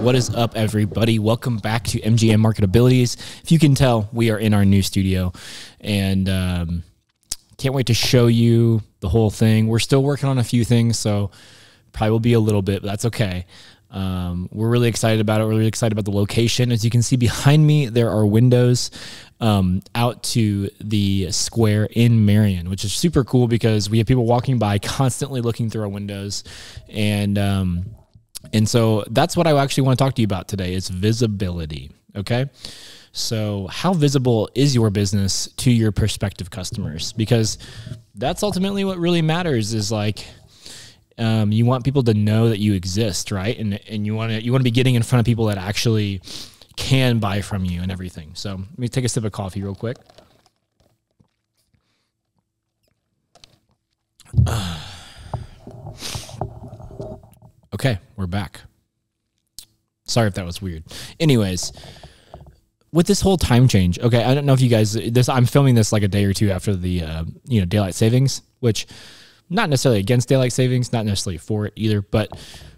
What is up, everybody? Welcome back to MGM Marketabilities. If you can tell, we are in our new studio, and can't wait to show you the whole thing. We're still working on a few things, so probably will be a little bit, but that's okay. We're really excited about it. We're really excited about the location. As you can see behind me, there are windows out to the square in Marion, which is super cool because we have people walking by constantly looking through our windows. And so that's what I actually want to talk to you about today is visibility. Okay. So how visible is your business to your prospective customers? Because that's ultimately what really matters is like, you want people to know that you exist, right? And you want to be getting in front of people that actually can buy from you and everything. So let me take a sip of coffee real quick. Okay, we're back. Sorry if that was weird. Anyways, with this whole time change, okay, I don't know if you guys, I'm filming this like a day or two after the, daylight savings, which not necessarily against daylight savings, not necessarily for it either, but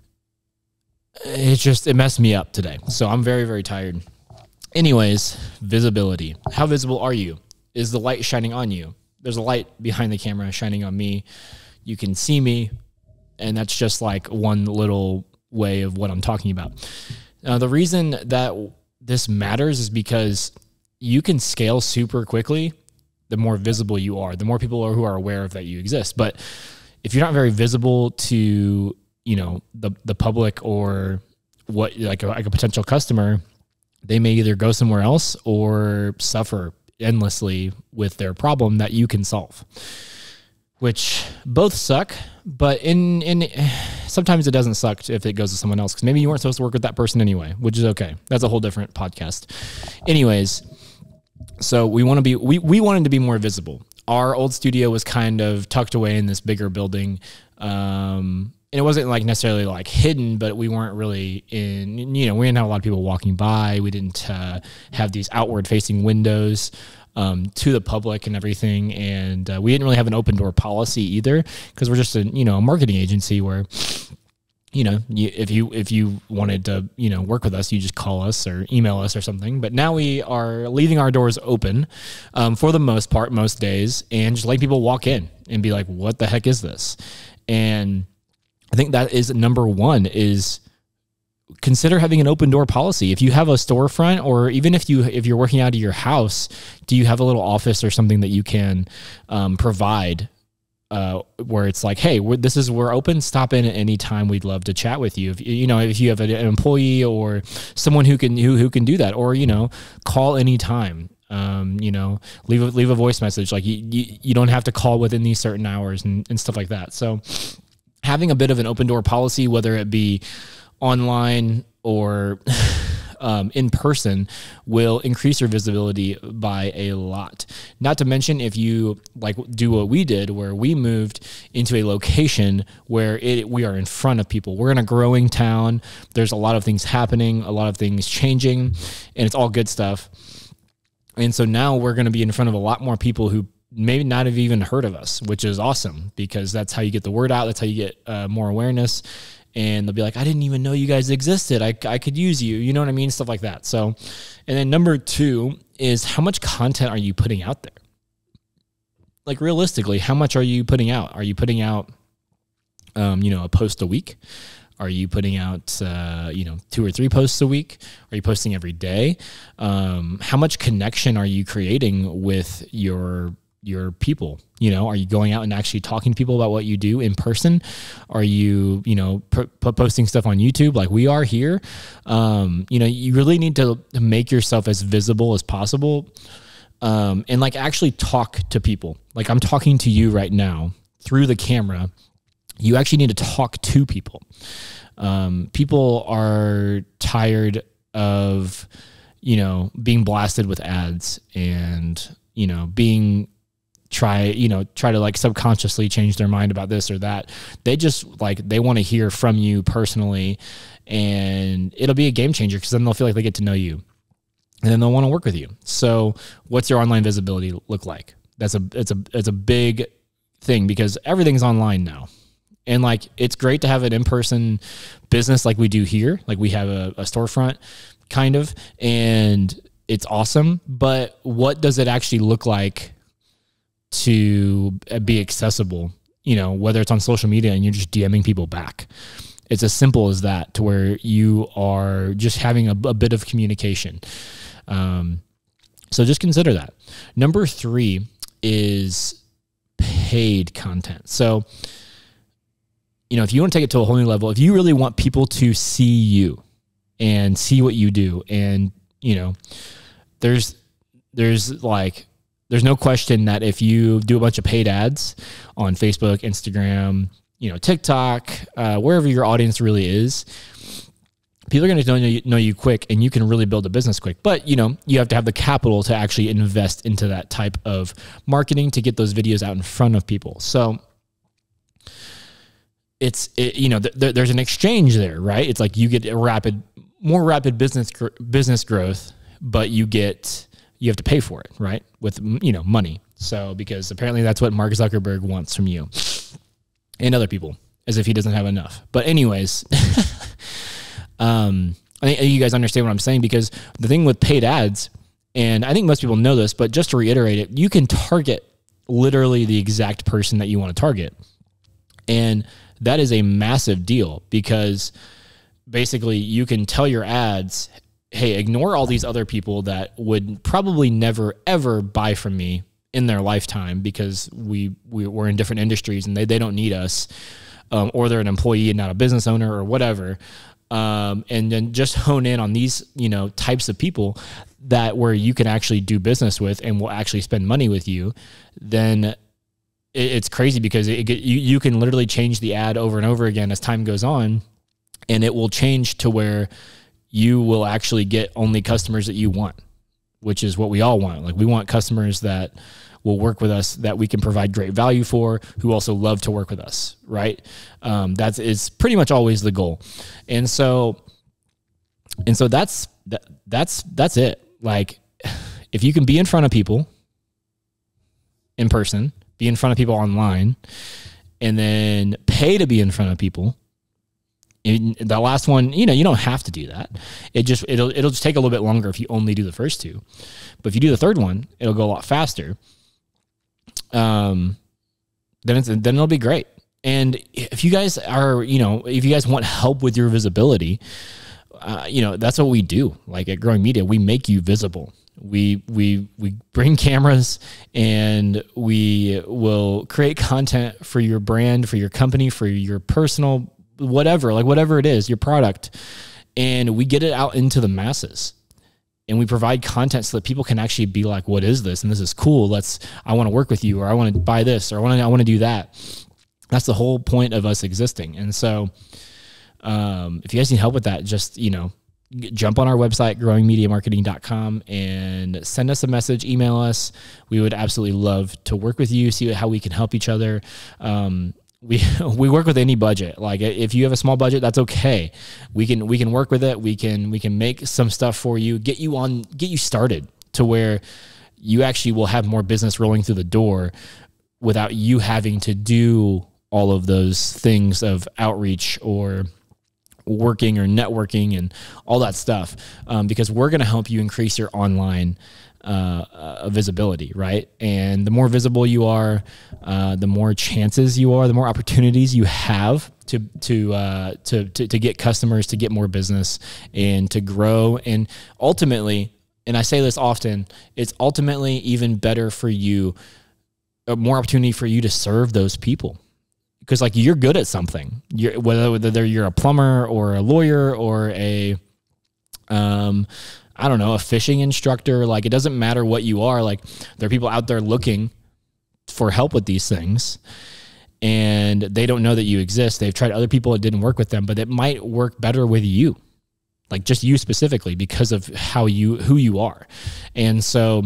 it messed me up today. So I'm very, very tired. Anyways, visibility. How visible are you? Is the light shining on you? There's a light behind the camera shining on me. You can see me. And that's just like one little way of what I'm talking about. The reason that this matters is because you can scale super quickly the more visible you are, the more people who are aware of that you exist. But if you're not very visible to, the public or what, like a potential customer, they may either go somewhere else or suffer endlessly with their problem that you can solve, which both suck. But sometimes it doesn't suck if it goes to someone else, because maybe you weren't supposed to work with that person anyway, which is okay. That's a whole different podcast. Anyways, so we wanted to be more visible. Our old studio was kind of tucked away in this bigger building. And it wasn't like necessarily like hidden, but we weren't really in, we didn't have a lot of people walking by. We didn't have these outward facing windows to the public and everything. And we didn't really have an open door policy either, because we're just a marketing agency where, if you wanted to, work with us, you just call us or email us or something. But now we are leaving our doors open for the most part, most days, and just letting people walk in and be like, what the heck is this? And I think that is number one, is consider having an open door policy. If you have a storefront, or even if you're working out of your house, do you have a little office or something that you can provide where it's like, hey, we're open, stop in at any time. We'd love to chat with you. If you have an employee or someone who can do that, or, call anytime. Leave a voice message. Like you don't have to call within these certain hours and stuff like that. So having a bit of an open door policy, whether it be online or in person, will increase your visibility by a lot. Not to mention, if you do what we did, where we moved into a location where we are in front of people. We're in a growing town. There's a lot of things happening, a lot of things changing, and it's all good stuff. And so now we're going to be in front of a lot more people who maybe not have even heard of us, which is awesome, because that's how you get the word out. That's how you get more awareness. And they'll be like, I didn't even know you guys existed. I could use you. You know what I mean? Stuff like that. So, and then number two is, how much content are you putting out there? Like realistically, how much are you putting out? Are you putting out, a post a week? Are you putting out, 2 or 3 posts a week? Are you posting every day? How much connection are you creating with your people? Are you going out and actually talking to people about what you do in person? Are you, posting stuff on YouTube like we are here? You really need to make yourself as visible as possible. And actually talk to people. Like I'm talking to you right now through the camera. You actually need to talk to people. People are tired of, being blasted with ads and, try to subconsciously change their mind about this or that. They just they want to hear from you personally, and it'll be a game changer, because then they'll feel like they get to know you, and then they'll want to work with you. So what's your online visibility look like? It's a big thing, because everything's online now. And like, it's great to have an in-person business like we do here. Like we have a storefront kind of, and it's awesome. But what does it actually look like to be accessible? You know, whether it's on social media and you're just DMing people back. It's as simple as that, to where you are just having a bit of communication. So just consider that. Number 3 is paid content. So, you know, if you want to take it to a whole new level, if you really want people to see you and see what you do, and, you know, there's no question that if you do a bunch of paid ads on Facebook, Instagram, you know, TikTok, wherever your audience really is, people are going to know you quick, and you can really build a business quick. But, you know, you have to have the capital to actually invest into that type of marketing to get those videos out in front of people. So you know, there's an exchange there, right? It's like you get more rapid business growth, but you have to pay for it, right? With, you know, money. So, because apparently that's what Mark Zuckerberg wants from you and other people, as if he doesn't have enough. But anyways, I think you guys understand what I'm saying, because the thing with paid ads, and I think most people know this, but just to reiterate it, you can target literally the exact person that you want to target. And that is a massive deal, because basically you can tell your ads, hey, ignore all these other people that would probably never, ever buy from me in their lifetime, because we're in different industries and they don't need us, or they're an employee and not a business owner or whatever. And then just hone in on these, you know, types of people where you can actually do business with and will actually spend money with you. Then it's crazy, because you can literally change the ad over and over again as time goes on, and it will change to where you will actually get only customers that you want, which is what we all want. Like, we want customers that will work with us, that we can provide great value for, who also love to work with us, right? It's pretty much always the goal. And so that's it. Like, if you can be in front of people in person, be in front of people online, and then pay to be in front of people. The last one, you know, you don't have to do that. It'll just take a little bit longer if you only do the first 2. But if you do the third one, it'll go a lot faster. Then it'll be great. And if you guys want help with your visibility, you know, that's what we do. Like at Growing Media, we make you visible. We bring cameras, and we will create content for your brand, for your company, for your personal, whatever it is, your product. And we get it out into the masses, and we provide content so that people can actually be like, what is this? And this is cool. I want to work with you, or I want to buy this, or I want to do that. That's the whole point of us existing. And so, if you guys need help with that, just, you know, jump on our website, growingmediamarketing.com, and send us a message, email us. We would absolutely love to work with you, see how we can help each other. We work with any budget. Like, if you have a small budget, that's okay. We can work with it. We can make some stuff for you, get you started to where you actually will have more business rolling through the door without you having to do all of those things of outreach or working or networking and all that stuff, because we're going to help you increase your online visibility, right? And the more visible you are, the more chances you are, the more opportunities you have to get customers, to get more business, and to grow. And ultimately, and I say this often, it's ultimately even better for you, more opportunity for you to serve those people. Because like, you're good at something, whether you're a plumber or a lawyer or a fishing instructor. Like, it doesn't matter what you are. Like, there are people out there looking for help with these things, and they don't know that you exist. They've tried other people, it didn't work with them, but it might work better with you, like just you specifically, because of who you are. And so,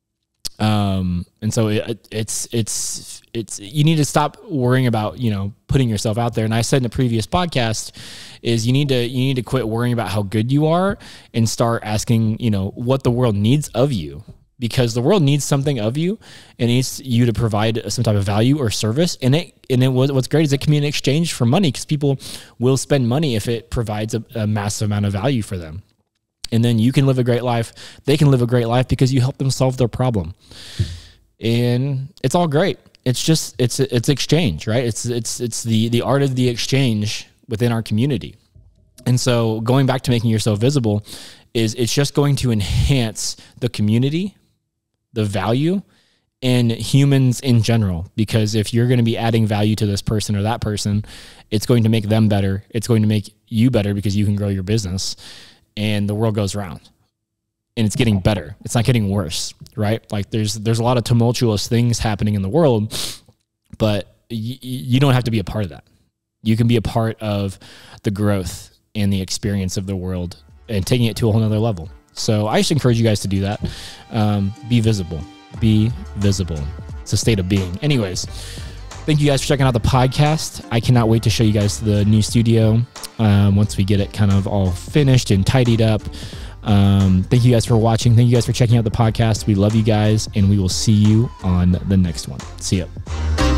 it's you need to stop worrying about, you know, putting yourself out there. And I said in a previous podcast is you need to quit worrying about how good you are and start asking, you know, what the world needs of you. because the world needs something of you and needs you to provide some type of value or service. What's great is it can be in exchange for money, because people will spend money if it provides a massive amount of value for them. And then you can live a great life. They can live a great life because you help them solve their problem. And it's all great. It's just, it's exchange, right? It's the art of the exchange within our community. And so going back to making yourself visible it's just going to enhance the community, the value, and humans in general. Because if you're going to be adding value to this person or that person, it's going to make them better. It's going to make you better because you can grow your business, and the world goes round. And it's getting better. It's not getting worse, right? Like there's a lot of tumultuous things happening in the world, but you don't have to be a part of that. You can be a part of the growth and the experience of the world and taking it to a whole nother level. So I just encourage you guys to do that. Be visible. Be visible. It's a state of being. Anyways, thank you guys for checking out the podcast. I cannot wait to show you guys the new studio once we get it kind of all finished and tidied up. Thank you guys for watching. Thank you guys for checking out the podcast. We love you guys, and we will see you on the next one. See ya.